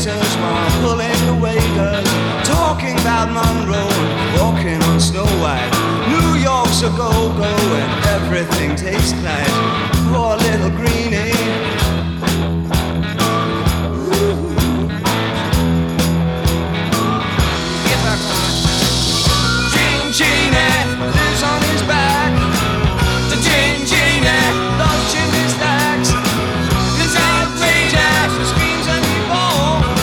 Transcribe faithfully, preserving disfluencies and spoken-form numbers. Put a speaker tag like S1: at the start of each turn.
S1: while pulling the waiters, talking about Monroe and walking on Snow White. New York's a go-go and everything tastes nice. Poor little greenie